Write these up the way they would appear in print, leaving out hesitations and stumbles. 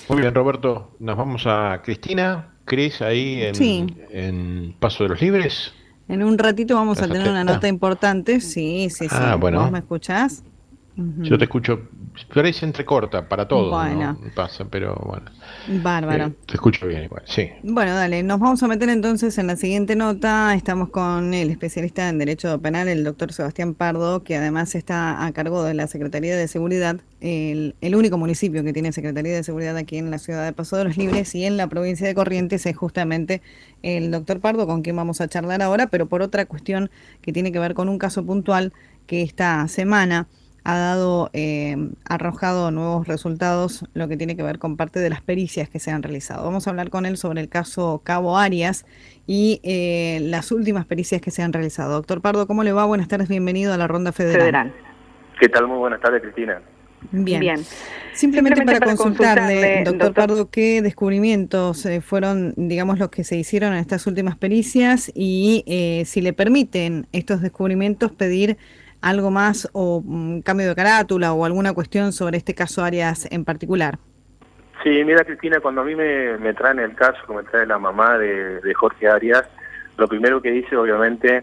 Muy bien, Roberto. Nos vamos a Cristina, Cris, ahí Sí, en Paso de los Libres. en un ratito vamos a ¿Estás tener una nota atenta? importante. Sí, sí, Ah, sí. ¿Vos me bueno. escuchás? Yo te Ujú. escucho. Por ahí se entrecorta para todos, Bueno, ¿no? Pasa, pero bueno. bárbaro. Te escucho bien igual, sí. Bueno, dale, nos vamos a meter entonces en la siguiente nota. Estamos con el especialista en Derecho Penal, el doctor Sebastián Pardo, que además está a cargo de la Secretaría de Seguridad, el único municipio que tiene Secretaría de Seguridad aquí en la ciudad de Paso de los Libres y en la provincia de Corrientes es justamente el doctor Pardo con quien vamos a charlar ahora, pero por otra cuestión que tiene que ver con un caso puntual que esta semana ha dado, arrojado nuevos resultados, lo que tiene que ver con parte de las pericias que se han realizado. Vamos a hablar con él sobre el caso Cabo Arias y las últimas pericias que se han realizado. Doctor Pardo, ¿cómo le va? Buenas tardes, bienvenido a la Ronda Federal. Federal. ¿Qué tal? Muy buenas tardes, Cristina. Bien, Bien. simplemente Simplemente para para consultarle, consultarle, doctor doctor. Pardo, qué descubrimientos fueron, digamos, los que se hicieron en estas últimas pericias y si le permiten estos descubrimientos pedir algo más o cambio de carátula o alguna cuestión sobre este caso Arias en particular. Sí, mira, Cristina, cuando a mí me traen el caso, que me trae la mamá de Jorge Arias, lo primero que hice, obviamente,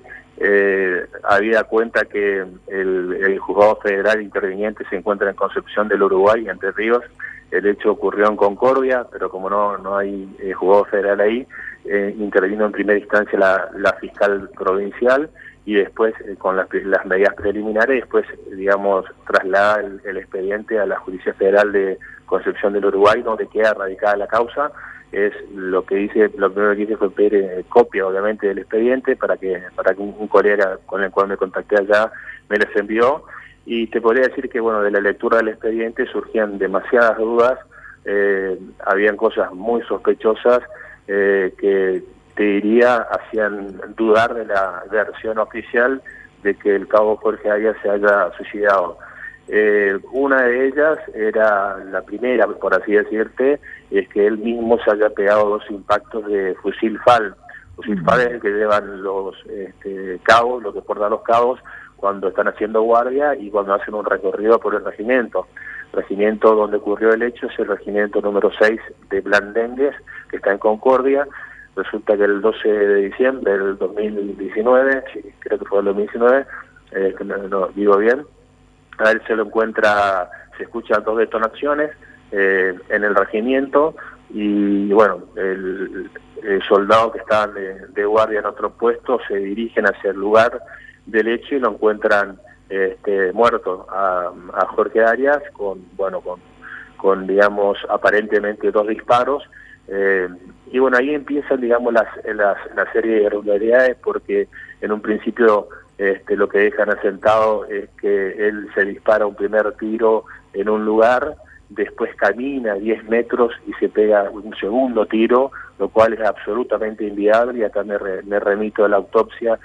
había cuenta que el juzgado federal interviniente se encuentra en Concepción del Uruguay, Entre Ríos. El hecho ocurrió en Concordia, pero como no hay juzgado federal ahí, intervino en primera instancia la fiscal provincial y después con las medidas preliminares, después, digamos, traslada el expediente a la Justicia Federal de Concepción del Uruguay, donde queda radicada la causa. Es lo que hice, lo primero que hice fue pedir copia, obviamente, del expediente para que un colega con el cual me contacté allá me les envió. Y te podría decir que, bueno, de la lectura del expediente surgían demasiadas dudas, habían cosas muy sospechosas que te diría hacían dudar de la versión oficial de que el cabo Jorge Arias se haya suicidado. Una de ellas era la primera, por así decirte, es que él mismo se haya pegado 2 impactos de fusil FAL. Fusil FAL es el que llevan los cabos, lo que portan los cabos cuando están haciendo guardia y cuando hacen un recorrido por el regimiento. El regimiento donde ocurrió el hecho es el regimiento número 6 de Blandengues, que está en Concordia. Resulta que el 12 de diciembre del 2019, sí, creo que fue el 2019, que no digo bien, a él se lo encuentra, se escuchan 2 detonaciones en el regimiento y bueno, el soldado que estaban de guardia en otro puesto se dirigen hacia el lugar del hecho y lo encuentran muerto a Jorge Arias con digamos aparentemente 2 disparos. Y bueno, ahí empiezan, digamos, la serie de irregularidades, porque en un principio lo que dejan asentado es que él se dispara un primer tiro en un lugar, después camina 10 metros y se pega un segundo tiro, lo cual es absolutamente inviable, y acá me remito a la autopsia,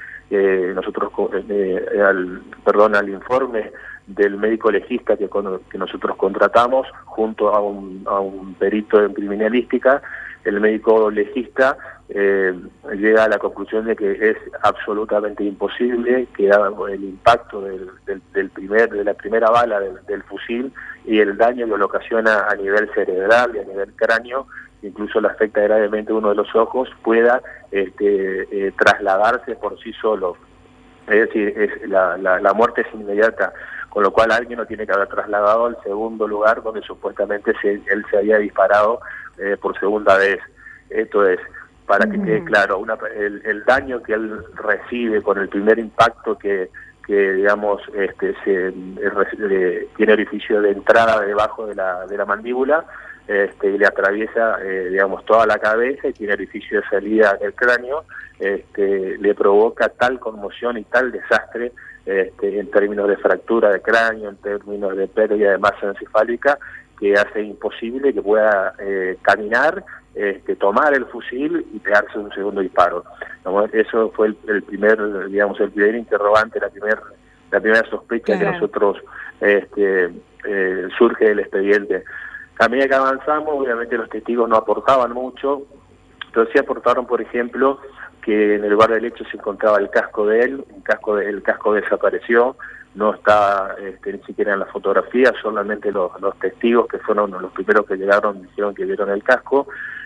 al informe del médico legista que nosotros contratamos junto a un perito en criminalística. El médico legista llega a la conclusión de que es absolutamente imposible que dado el impacto de la primera bala del fusil y el daño que le ocasiona a nivel cerebral y a nivel cráneo, incluso le afecta gravemente uno de los ojos, pueda trasladarse por sí solo. Es decir, la muerte es inmediata, con lo cual alguien lo tiene que haber trasladado al segundo lugar donde supuestamente él se había disparado por segunda vez. Esto es, para que quede claro, el daño que él recibe con el primer impacto que digamos, tiene orificio de entrada debajo de la mandíbula, y le atraviesa, digamos, toda la cabeza y tiene orificio de salida en el cráneo, le provoca tal conmoción y tal desastre, en términos de fractura de cráneo, en términos de pérdida de masa encefálica, que hace imposible que pueda caminar, tomar el fusil y pegarse un segundo disparo. Eso fue el primer, digamos, el primer interrogante, la primera sospecha que nosotros surge del expediente. A medida que avanzamos, obviamente los testigos no aportaban mucho, pero sí aportaron, por ejemplo, que en el lugar del hecho se encontraba el casco de él, el casco desapareció, no está ni siquiera en la fotografía, solamente los testigos que fueron los primeros que llegaron dijeron que vieron el casco.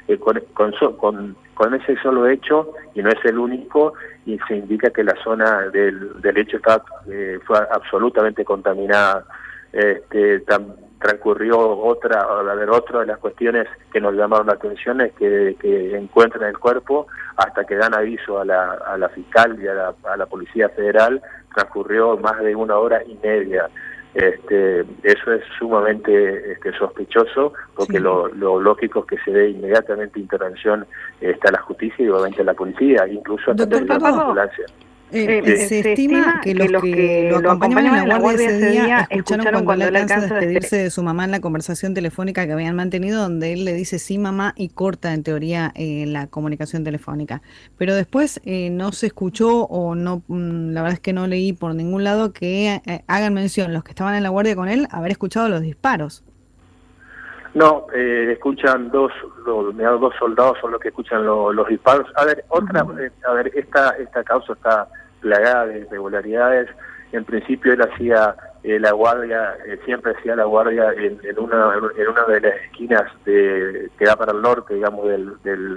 Con ese solo hecho, y no es el único, y se indica que la zona del hecho fue absolutamente contaminada. Transcurrió otra de las cuestiones que nos llamaron la atención es que encuentran el cuerpo hasta que dan aviso a la fiscal y a la Policía Federal, transcurrió más de 1 hora y media. Eso es sumamente sospechoso, porque Sí. lo lógico es que se dé inmediatamente intervención a la justicia y obviamente a la policía, incluso a Doctor la Pardo, ambulancia. se estima que los que lo acompañaban en la guardia ese día escucharon cuando él alcanza a despedirse de su mamá en la conversación telefónica que habían mantenido, donde él le dice sí mamá y corta en teoría la comunicación telefónica. Pero después no se escuchó o no, la verdad es que no leí por ningún lado que hagan mención los que estaban en la guardia con él haber escuchado los disparos. No, escuchan dos soldados son los que escuchan los disparos. A ver, esta causa está plagada de irregularidades. En principio él hacía la guardia, siempre hacía la guardia en una de las esquinas que da para el norte, digamos, del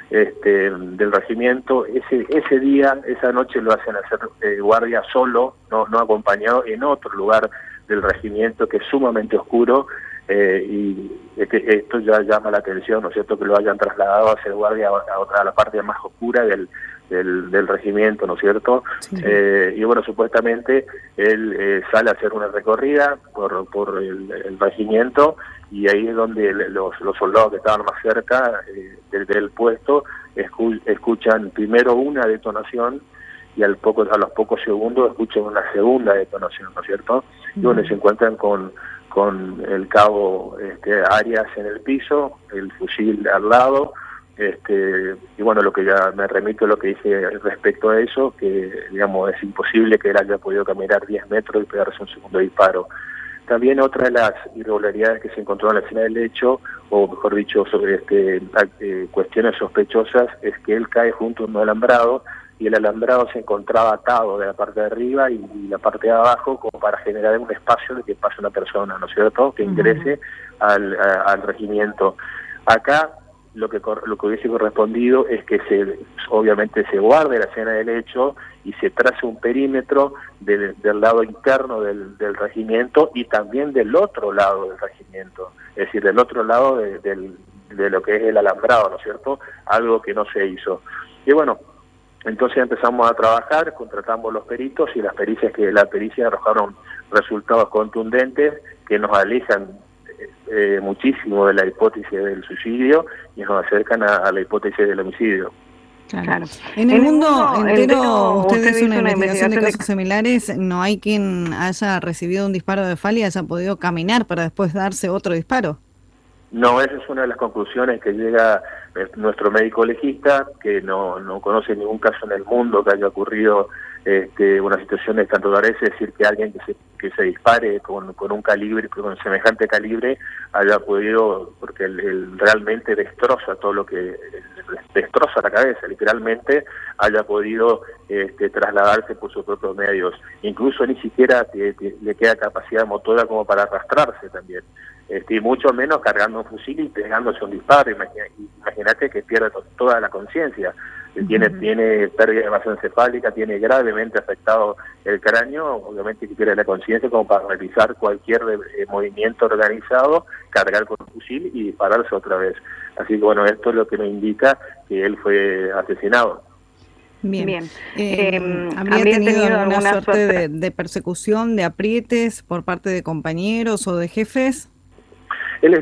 regimiento. Ese día, esa noche lo hacen hacer guardia solo, no acompañado, en otro lugar del regimiento que es sumamente oscuro. Y esto ya llama la atención, ¿no es cierto?, que lo hayan trasladado a hacer guardia a la parte más oscura del regimiento, ¿no es cierto? Sí. Y bueno, supuestamente él sale a hacer una recorrida por el regimiento, y ahí es donde los soldados que estaban más cerca del puesto escuchan primero una detonación, y a los pocos segundos escuchan una segunda detonación, ¿no es cierto? Y bueno, se encuentran con el cabo Arias en el piso, el fusil al lado, y bueno, lo que ya me remito a lo que dije respecto a eso, que digamos es imposible que él haya podido caminar 10 metros y pegarse un segundo disparo. También otra de las irregularidades que se encontró en la escena del hecho, o mejor dicho, sobre cuestiones sospechosas, es que él cae junto a un alambrado, y el alambrado se encontraba atado de la parte de arriba y la parte de abajo, como para generar un espacio de que pase una persona, ¿no es cierto?, que ingrese al regimiento. Acá lo que hubiese correspondido es que obviamente se guarde la escena del hecho y se trace un perímetro del lado interno del regimiento, y también del otro lado del regimiento, es decir, del otro lado de lo que es el alambrado, ¿no es cierto?, algo que no se hizo. Y bueno, entonces empezamos a trabajar, contratamos los peritos, y la pericia arrojaron resultados contundentes que nos alejan muchísimo de la hipótesis del suicidio y nos acercan a la hipótesis del homicidio. Claro. En el mundo entero, usted hizo una investigación de casos similares, no hay quien haya recibido un disparo de bala y haya podido caminar para después darse otro disparo. No, esa es una de las conclusiones que llega nuestro médico legista, que no conoce ningún caso en el mundo que haya ocurrido una situación de tanto es decir, que alguien que se dispare con un calibre, con semejante calibre, haya podido, porque él realmente destroza todo lo que destroza la cabeza, literalmente, haya podido trasladarse por sus propios medios. Incluso ni siquiera le queda capacidad motora como para arrastrarse también. Y mucho menos cargando un fusil y pegándose un disparo. Imagínate que pierde toda la conciencia. Tiene pérdida de masa encefálica, tiene gravemente afectado el cráneo, obviamente que pierde la conciencia como para realizar cualquier movimiento organizado, cargar con un fusil y dispararse otra vez. Así que bueno, esto es lo que nos indica que él fue asesinado. Bien. ¿Habría tenido alguna suerte de persecución, de aprietes por parte de compañeros o de jefes? Él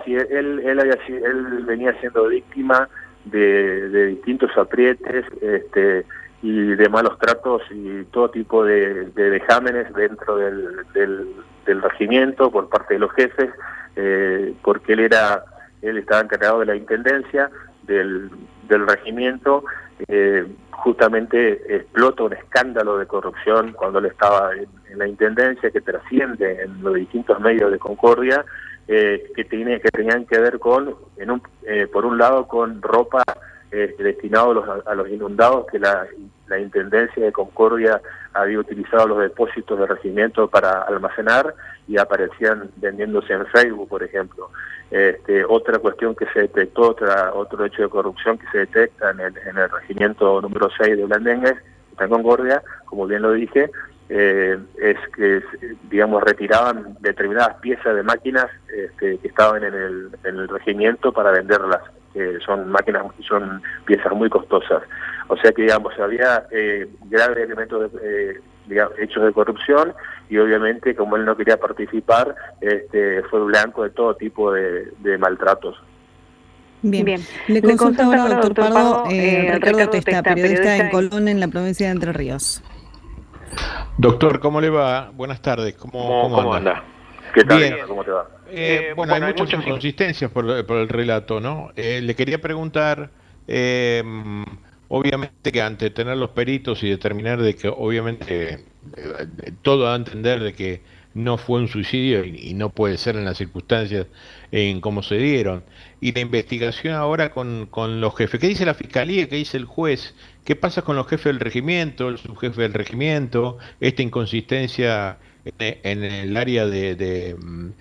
venía siendo víctima de distintos aprietes y de malos tratos y todo tipo de vejámenes dentro del regimiento por parte de los jefes, porque él estaba encargado de la intendencia del regimiento. Justamente explota un escándalo de corrupción cuando él estaba en la intendencia, que trasciende en los distintos medios de Concordia, que tenían que ver con, por un lado, con ropa destinada a los inundados, que la la Intendencia de Concordia había utilizado los depósitos de regimiento para almacenar y aparecían vendiéndose en Facebook, por ejemplo. Otra cuestión que se detectó, otro hecho de corrupción que se detecta en el regimiento número 6 de Blandengues, está en Concordia, como bien lo dije, es que, digamos, retiraban determinadas piezas de máquinas que estaban en el regimiento para venderlas, que son piezas muy costosas. O sea que, digamos, había graves elementos hechos de corrupción, y obviamente, como él no quería participar, fue blanco de todo tipo de maltratos. Bien. Le consulta ahora, doctor Pardo, Ricardo Testa, periodista en Colón, en la provincia de Entre Ríos. Doctor, ¿cómo le va? Buenas tardes. ¿Cómo anda? ¿Qué tal? Bien. ¿Cómo te va? Bueno, hay muchas inconsistencias por el relato, ¿no? Le quería preguntar, obviamente que ante tener los peritos y determinar de que obviamente todo da a entender de que no fue un suicidio y no puede ser en las circunstancias en cómo se dieron. Y la investigación ahora con los jefes. ¿Qué dice la fiscalía? ¿Qué dice el juez? ¿Qué pasa con los jefes del regimiento, el subjefe del regimiento? Esta inconsistencia en el área de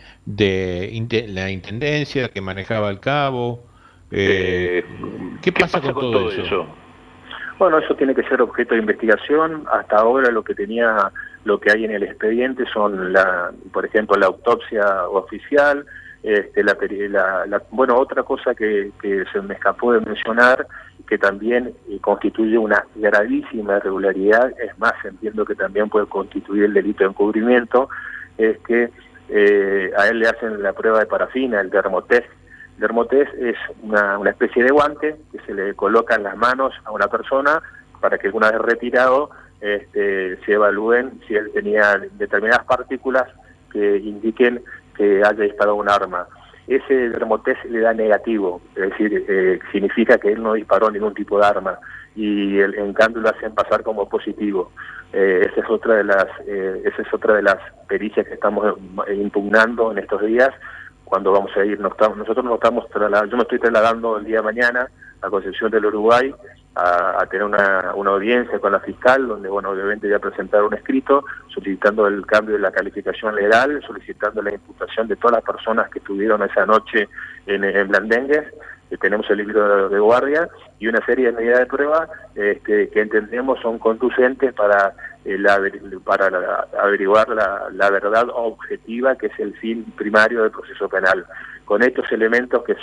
la intendencia que manejaba el cabo. ¿Qué pasa con todo eso? Bueno, eso tiene que ser objeto de investigación. Hasta ahora lo que hay en el expediente son, por ejemplo, la autopsia oficial. Bueno, otra cosa que se me escapó de mencionar, que también constituye una gravísima irregularidad, es más, entiendo que también puede constituir el delito de encubrimiento, es que a él le hacen la prueba de parafina, el dermotest. El dermotest es una especie de guante que se le coloca en las manos a una persona para que, una vez retirado, se evalúen si él tenía determinadas partículas que indiquen que haya disparado un arma. Ese dermotest le da negativo, es decir, significa que él no disparó ningún tipo de arma, y en cambio lo hacen pasar como positivo. Esa es otra de las pericias que estamos impugnando en estos días, cuando vamos a ir. Nosotros nos estamos trasladando, yo me estoy trasladando el día de mañana a Concepción del Uruguay a tener una audiencia con la fiscal, donde, bueno, obviamente voy a presentar un escrito solicitando el cambio de la calificación legal, solicitando la imputación de todas las personas que estuvieron esa noche en Blandengues. Tenemos el libro de guardia y una serie de medidas de prueba que entendemos son conducentes para averiguar la verdad objetiva, que es el fin primario del proceso penal. Con estos elementos que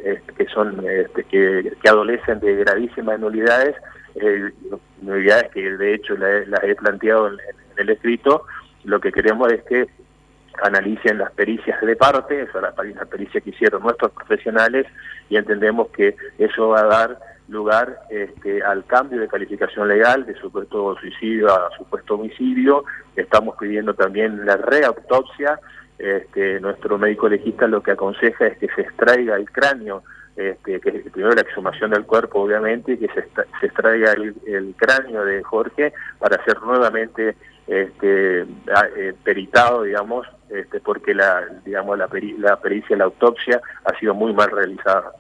adolecen de gravísimas nulidades que de hecho las he planteado en el escrito, lo que queremos es que analicen las pericias de parte, o sea, las pericias que hicieron nuestros profesionales, y entendemos que eso va a dar lugar al cambio de calificación legal de supuesto suicidio a supuesto homicidio. Estamos pidiendo también la reautopsia. Nuestro médico legista lo que aconseja es que se extraiga el cráneo, que es primero la exhumación del cuerpo, obviamente, y que se extraiga el cráneo de Jorge para ser nuevamente peritado, digamos, porque la pericia, la autopsia, ha sido muy mal realizada.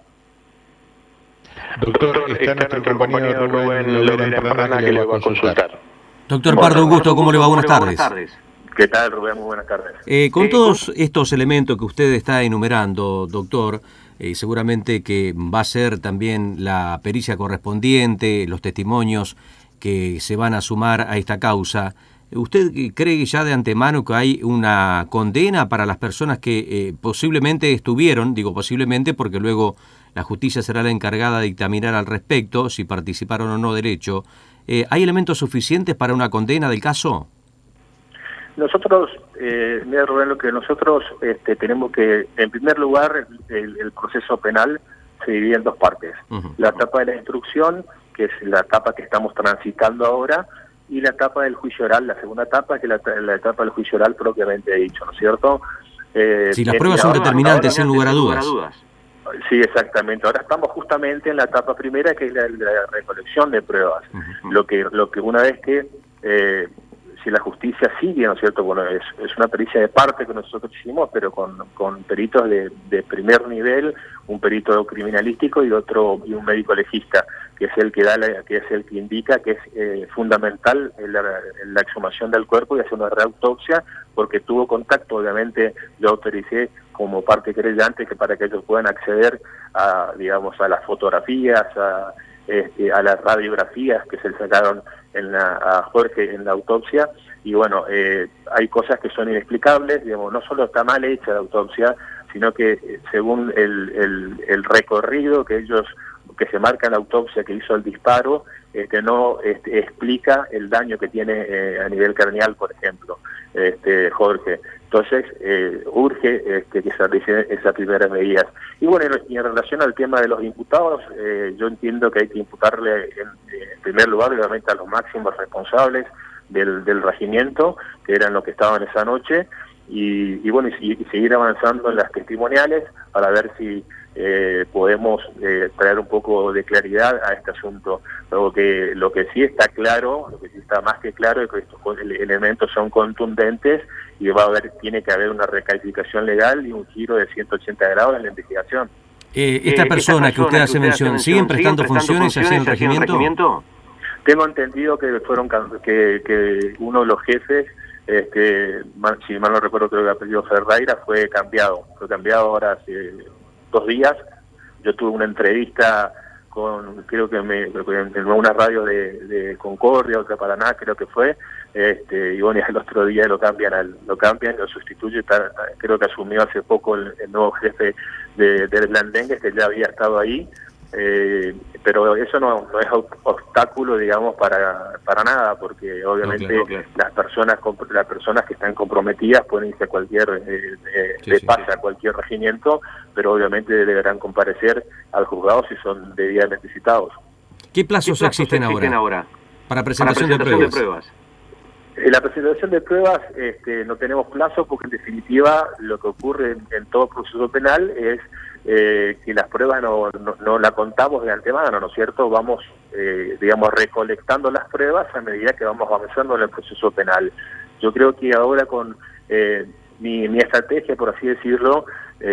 Doctor, está nuestro compañero Rubén Lorena que le va a consultar. Doctor Pardo, un gusto, ¿cómo le va? Buenas tardes. ¿Qué tal, Rubén? Muy buenas tardes. Con todos estos elementos que usted está enumerando, doctor, seguramente que va a ser también la pericia correspondiente, los testimonios que se van a sumar a esta causa. ¿Usted cree ya de antemano que hay una condena para las personas que posiblemente estuvieron, digo posiblemente porque luego la justicia será la encargada de dictaminar al respecto si participaron o no del hecho? ¿Hay elementos suficientes para una condena del caso? Nosotros, mira, Rubén, lo que nosotros tenemos que, en primer lugar, el proceso penal se divide en dos partes. La etapa de la instrucción, que es la etapa que estamos transitando ahora, y la etapa del juicio oral, la segunda etapa, que es la etapa del juicio oral propiamente dicho, ¿no es cierto? Si las pruebas son determinantes, sin lugar a dudas. Sí, exactamente. Ahora estamos justamente en la etapa primera, que es la recolección de pruebas. Lo que una vez que, si la justicia sigue, ¿no es cierto? Bueno, es una pericia de parte que nosotros hicimos, pero con peritos de primer nivel, un perito criminalístico y un médico legista. que es el que que es el que indica que es fundamental la exhumación del cuerpo y hacer una reautopsia, porque tuvo contacto, obviamente yo autoricé como parte creyente que para que ellos puedan acceder a, digamos, a las fotografías, a las radiografías que se le sacaron a Jorge en la autopsia, y bueno, hay cosas que son inexplicables, digamos, no solo está mal hecha la autopsia, sino que según el recorrido que se marca en la autopsia que hizo el disparo, no explica el daño que tiene a nivel craneal, por ejemplo, Jorge. Entonces, urge que se realicen esas primeras medidas. Y bueno, y en relación al tema de los imputados, yo entiendo que hay que imputarle en primer lugar, obviamente, a los máximos responsables del regimiento, que eran los que estaban esa noche, y bueno, y seguir avanzando en las testimoniales para ver si podemos traer un poco de claridad a este asunto. Lo que sí está claro, lo que sí está más que claro, es que estos elementos son contundentes y tiene que haber una recalificación legal y un giro de 180 grados en la investigación. Esta persona que usted hace mención, ¿siguen prestando funciones así en el regimiento? Tengo entendido que que uno de los jefes, si mal no recuerdo, creo que el apellido Ferreira, fue cambiado ahora hace 2 días. Yo tuve una entrevista creo que en una radio de Concordia, otra Paraná, creo que fue, y bueno, el otro día lo cambian, lo sustituye, creo que asumió hace poco el nuevo jefe del Blandengue, que ya había estado ahí, pero eso no es obstáculo, digamos, para nada, porque obviamente no, claro. Las personas que están comprometidas pueden irse a cualquier a cualquier regimiento, pero obviamente deberán comparecer al juzgado si son debidamente citados. ¿Qué plazos existen ahora para presentación de pruebas? La presentación de pruebas no tenemos plazo, porque en definitiva lo que ocurre en todo proceso penal es que las pruebas no la contamos de antemano, ¿no es cierto? Vamos, digamos, recolectando las pruebas a medida que vamos avanzando en el proceso penal. Yo creo que ahora con mi estrategia, por así decirlo,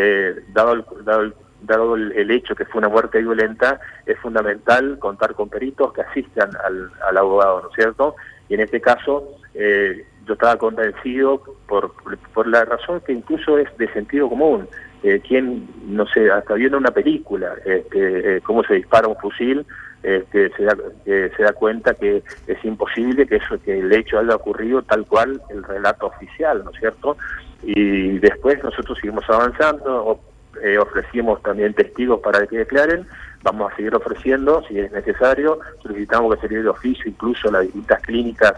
dado el hecho que fue una muerte violenta, es fundamental contar con peritos que asistan al abogado, ¿no es cierto? Y en este caso, yo estaba convencido por la razón que incluso es de sentido común. No sé, hasta viendo una película, cómo se dispara un fusil, se da cuenta que es imposible que el hecho haya ocurrido tal cual el relato oficial, ¿no es cierto? Y después nosotros seguimos avanzando, ofrecimos también testigos para que declaren, vamos a seguir ofreciendo si es necesario, solicitamos que se lleve de oficio incluso a las distintas clínicas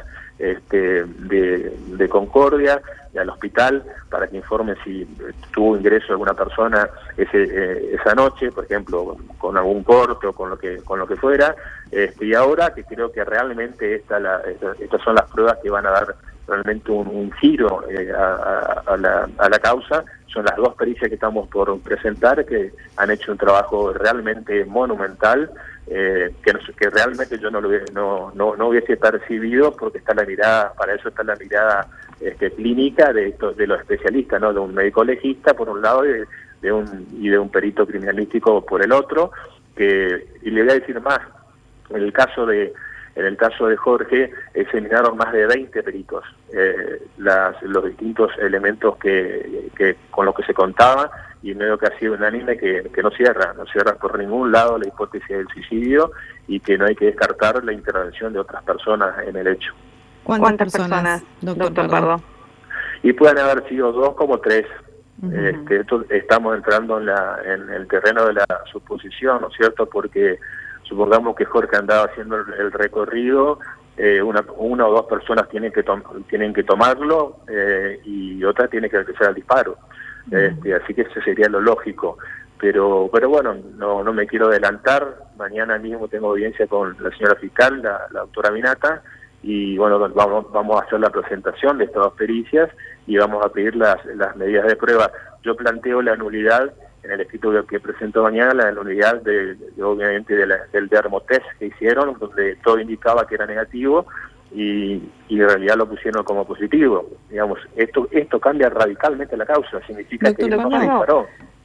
de Concordia y al hospital para que informen si tuvo ingreso alguna persona esa noche, por ejemplo, con algún corte o con lo que fuera, y ahora que creo que realmente estas son las pruebas que van a dar realmente un giro a la causa. Son las 2 pericias que estamos por presentar, que han hecho un trabajo realmente monumental, que realmente yo no hubiese percibido, porque está la mirada, para eso está la mirada clínica de los especialistas, ¿no? De un médico legista por un lado y de un perito criminalístico por el otro, y le voy a decir más, en el caso de Jorge, examinaron más de 20 peritos los distintos elementos con los que se contaba, y medio que ha sido unánime que no cierra por ningún lado la hipótesis del suicidio, y que no hay que descartar la intervención de otras personas en el hecho. ¿Cuántas personas, doctor Pardo? Y pueden haber sido 2 como 3. Estamos entrando en el terreno de la suposición, ¿no es cierto? Porque supongamos que Jorge andaba haciendo el recorrido, una o 2 personas tienen que tomarlo, y otra tiene que realizar el disparo. Así que eso sería lo lógico. Pero bueno, no me quiero adelantar. Mañana mismo tengo audiencia con la señora fiscal, la doctora Minata, y bueno, vamos a hacer la presentación de estas 2 pericias y vamos a pedir las medidas de prueba. Yo planteo la nulidad en el escrito que presento mañana, la nulidad obviamente del dermotest que hicieron, donde todo indicaba que era negativo, y en realidad lo pusieron como positivo. Digamos, esto cambia radicalmente la causa, significa que él no se disparó.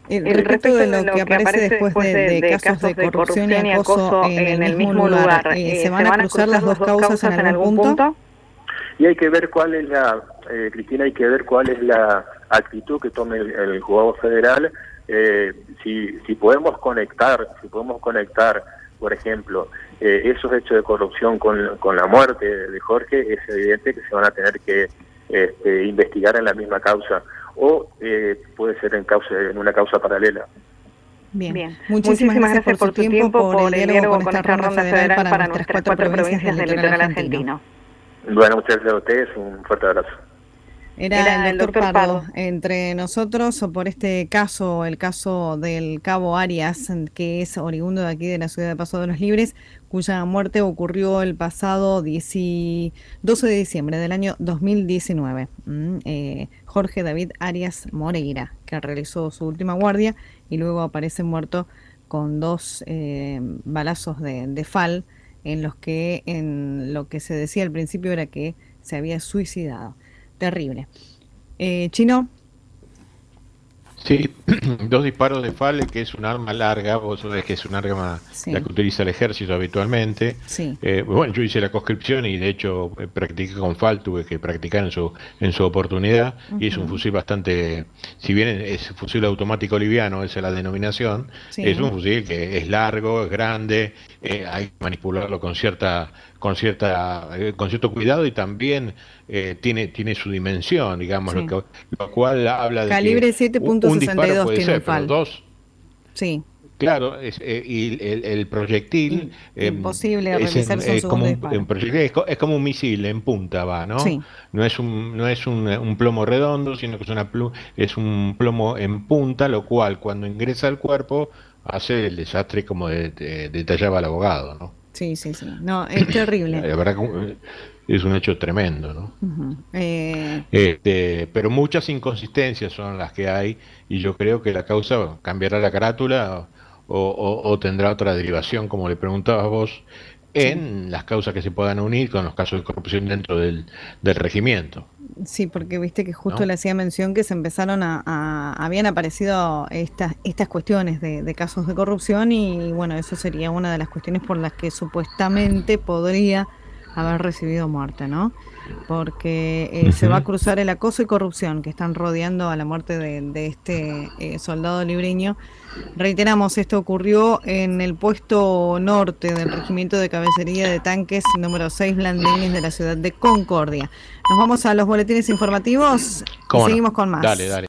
Respecto de lo que aparece después de casos de corrupción y acoso en el mismo lugar, ¿se van a cruzar las dos causas en algún punto? Y hay que ver cuál es la, Cristina, hay que ver cuál es la actitud que tome el juzgado federal. Si podemos conectar, por ejemplo, esos hechos de corrupción con la muerte de Jorge, es evidente que se van a tener que investigar en la misma causa, o puede ser en una causa paralela. Bien. Muchísimas gracias por tu tiempo, por el diálogo con esta ronda federal para nuestras 4 provincias del litoral argentino. Bueno, muchas gracias a ustedes, un fuerte abrazo. Era el doctor Pardo entre nosotros por este caso, el caso del cabo Arias, que es oriundo de aquí de la ciudad de Paso de los Libres, cuya muerte ocurrió el pasado 12 de diciembre del año 2019. Jorge David Arias Moreira, que realizó su última guardia y luego aparece muerto con 2 balazos de FAL, en lo que se decía al principio era que se había suicidado. Terrible. Chino. Sí, 2 disparos de FAL, que es un arma larga, vos sabés que es un arma la que utiliza el ejército habitualmente. Sí. Bueno, yo hice la conscripción y de hecho practiqué con FAL, tuve que practicar en su oportunidad, y es un fusil bastante, si bien es fusil automático liviano, esa es la denominación, es un fusil que es largo, es grande, hay que manipularlo con cierto cuidado, y también tiene su dimensión, digamos, lo cual habla de calibre 7.62 tiene el FAL. 2. Sí. Claro, y el proyectil imposible realizarse un segundo disparo. Es como un misil en punta, va, ¿no? Sí. No es un plomo redondo, sino que es un plomo en punta, lo cual cuando ingresa al cuerpo hace el desastre como detallaba el abogado, ¿no? Sí. No, es terrible. La verdad que es un hecho tremendo, ¿no? Pero muchas inconsistencias son las que hay, y yo creo que la causa cambiará la carátula o tendrá otra derivación, como le preguntabas vos, en las causas que se puedan unir con los casos de corrupción dentro del regimiento. Sí, porque viste que justo le hacía mención que se empezaron habían aparecido estas cuestiones de casos de corrupción, y bueno, eso sería una de las cuestiones por las que supuestamente podría haber recibido muerte, ¿no? Porque se va a cruzar el acoso y corrupción que están rodeando a la muerte de este soldado libreño. Reiteramos, esto ocurrió en el puesto norte del Regimiento de Caballería de Tanques número 6 Blandines de la ciudad de Concordia. Nos vamos a los boletines informativos y seguimos con más. Dale.